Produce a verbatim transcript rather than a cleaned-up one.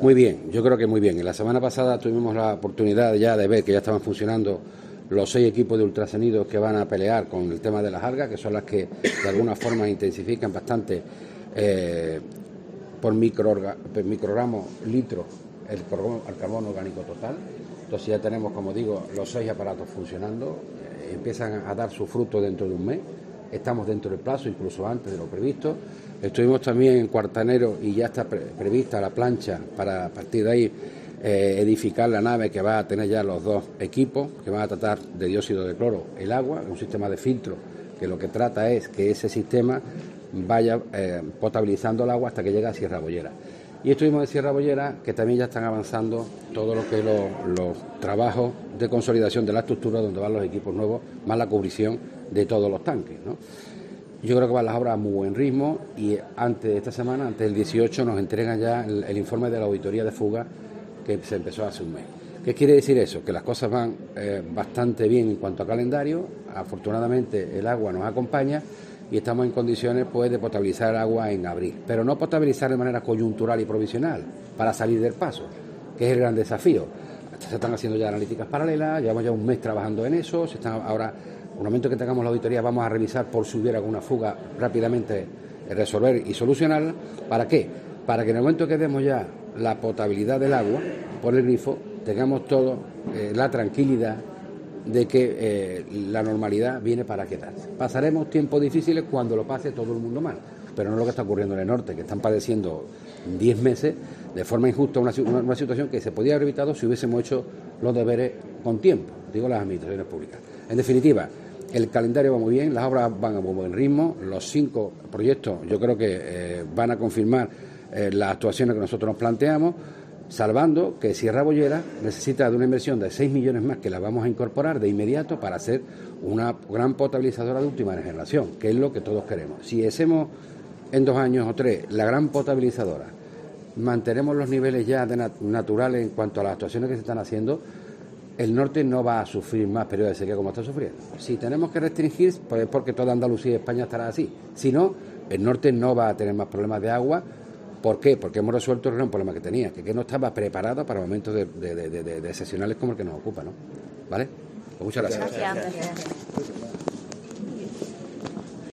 Muy bien, yo creo que muy bien. En la semana pasada tuvimos la oportunidad ya de ver que ya estaban funcionando los seis equipos de ultrasonidos que van a pelear con el tema de las algas, que son las que de alguna forma intensifican bastante eh, por microgramos litro el carbono, el carbono orgánico total. Entonces ya tenemos, como digo, los seis aparatos funcionando, eh, empiezan a dar su fruto dentro de un mes. Estamos dentro del plazo, incluso antes de lo previsto. Estuvimos también en Cuartanero y ya está pre prevista la plancha para a partir de ahí eh, edificar la nave que va a tener ya los dos equipos que van a tratar de dióxido de cloro el agua, un sistema de filtro que lo que trata es que ese sistema vaya eh, potabilizando el agua hasta que llegue a Sierra Bollera. Y estuvimos en Sierra Bollera, que también ya están avanzando todo lo que es los, los trabajos de consolidación de la estructura donde van los equipos nuevos, más la cubrición de todos los tanques, ¿no? Yo creo que van las obras a muy buen ritmo y antes de esta semana, antes del dieciocho, nos entregan ya el, el informe de la auditoría de fuga que se empezó hace un mes. ¿Qué quiere decir eso? Que las cosas van eh, bastante bien en cuanto a calendario. Afortunadamente el agua nos acompaña y estamos en condiciones pues de potabilizar el agua en abril, pero no potabilizar de manera coyuntural y provisional para salir del paso, que es el gran desafío. Se están haciendo ya analíticas paralelas, llevamos ya un mes trabajando en eso, se están ahora, en el momento que tengamos la auditoría, vamos a revisar por si hubiera alguna fuga, rápidamente resolver y solucionarla. ¿Para qué? Para que en el momento que demos ya la potabilidad del agua por el grifo, tengamos todo eh, la tranquilidad de que eh, la normalidad viene para quedarse. Pasaremos tiempos difíciles cuando lo pase todo el mundo mal, pero no es lo que está ocurriendo en el norte, que están padeciendo diez meses de forma injusta una, una, una situación que se podía haber evitado si hubiésemos hecho los deberes con tiempo, digo las administraciones públicas. En definitiva, el calendario va muy bien, las obras van a muy buen ritmo, los cinco proyectos yo creo que eh, van a confirmar eh, las actuaciones que nosotros nos planteamos, salvando que Sierra Bollera necesita de una inversión de seis millones más que la vamos a incorporar de inmediato para hacer una gran potabilizadora de última generación, que es lo que todos queremos. Si hacemos en dos años o tres la gran potabilizadora, mantenemos los niveles ya de nat naturales en cuanto a las actuaciones que se están haciendo, el norte no va a sufrir más periodos de sequía como está sufriendo. Si tenemos que restringir, pues es porque toda Andalucía y España estará así. Si no, el norte no va a tener más problemas de agua. ¿Por qué? Porque hemos resuelto el gran problema que tenía, que, que no estaba preparado para momentos de, de, de, de, de excepcionales como el que nos ocupa, ¿no? ¿Vale? Pues muchas gracias. Gracias.